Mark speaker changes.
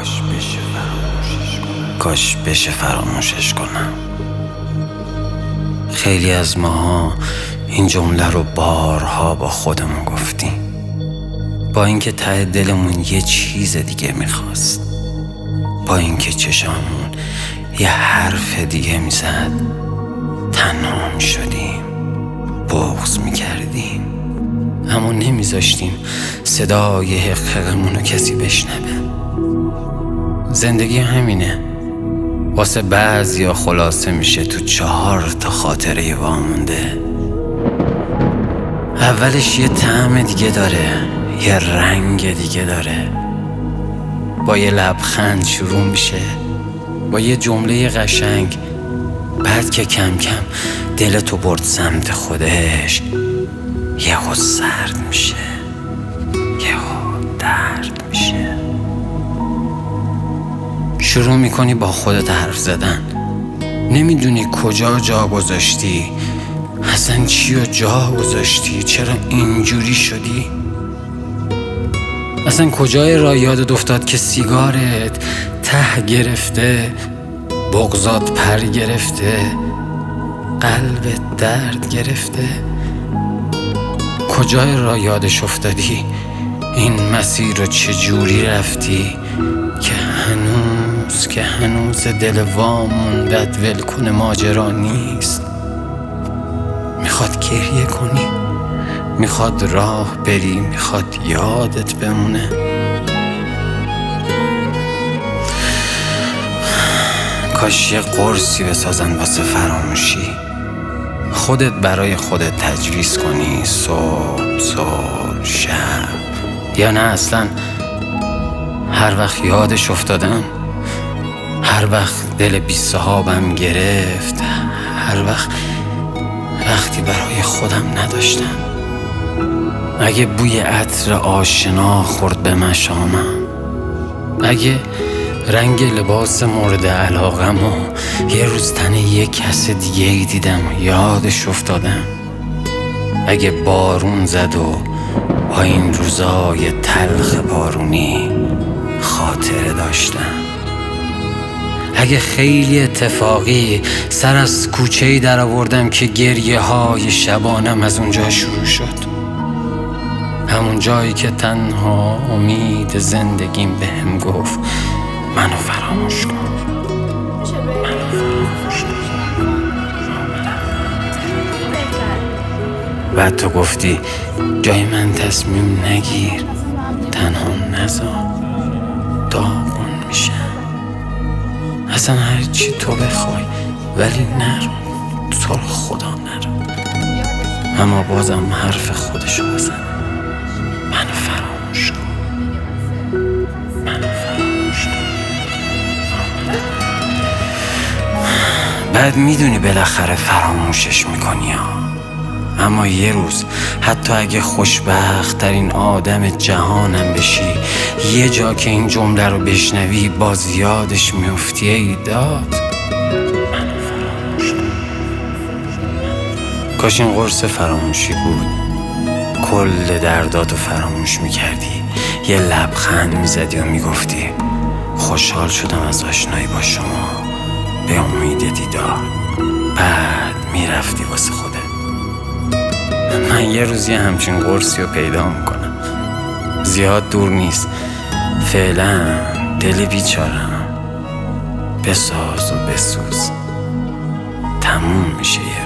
Speaker 1: کاش بشه فراموشش کنم. خیلی از ماها این جمله رو بارها با خودمون گفتیم، با اینکه ته دلمون یه چیز دیگه میخواست، با اینکه چشامون یه حرف دیگه میزد. تنها میشدیم، بغض میکردیم، اما نمیذاشتیم صدای حقمون رو کسی بشنوه. زندگی همینه، واسه بعضیا خلاصه میشه تو 4 خاطره وامونده. اولش یه طعم دیگه داره، یه رنگ دیگه داره، با یه لبخند شروع میشه، با یه جمله قشنگ. بعد که کم کم دلتو برد سمت خودش، یهو سرد میشه، یهو درد میشه. شروع میکنی با خودت حرف زدن، نمیدونی کجا جا گذاشتی، اصلا چی رو جا گذاشتی، چرا اینجوری شدی. اصلا کجای راه یادت افتاد که سیگارت ته گرفته، بغضات پر گرفته، قلبت درد گرفته. کجای راه یادش افتادی این مسیر رو چجوری رفتی که هنوز دل واموندت ول کنه ماجرا نیست. میخواد گریه کنی، میخواد راه بری، میخواد یادت بمونه. کاش یه قرصی بسازن واسه فراموشی، خودت برای خودت تجویز کنی، صبح شب، یا نه اصلا هر وقت یادش افتادم، هر وقت دل بی صحابم گرفت، هر وقتی برای خودم نداشتم. اگه بوی عطر آشنا خورد به مشامم، اگه رنگ لباس مورد علاقم و یه روز تن یه کس دیگه ای دیدم یادش افتادم، اگه بارون زد و با این روزای تلخ بارونی خاطره داشتم، اگه خیلی اتفاقی سر از کوچه‌ای در آوردم که گریه های شبانم از اونجا شروع شد، همون جایی که تنها امید زندگیم بهم گفت منو فراموش کن. بعد تو گفتی جای من تصمیم نگیر، تنها نذار، داغون میشم. اصلا هرچی تو بخوای ولی نرو، تو رو خدا نرو. اما بازم حرف خودشو بزن، منو فراموش کن، منو فراموش کن. بعد میدونی بالاخره فراموشش میکنی ها. اما یه روز حتی اگه خوشبخت ترین آدم جهانم بشی، یه جا که این جمله رو بشنوی باز یادش میفتی، ای داد منو فراموش کن. کاش این قرص فراموشی بود، کل درداتو فراموش میکردی، یه لبخند میزدی و میگفتی خوشحال شدم از آشنایی با شما، به امید دیدار. بعد میرفتی واسه خودت. من یه روزی همچین قرصی رو پیدا میکنم، زیاد دور نیست. فعلا دل بیچارم بساز و بسوز، تموم میشه.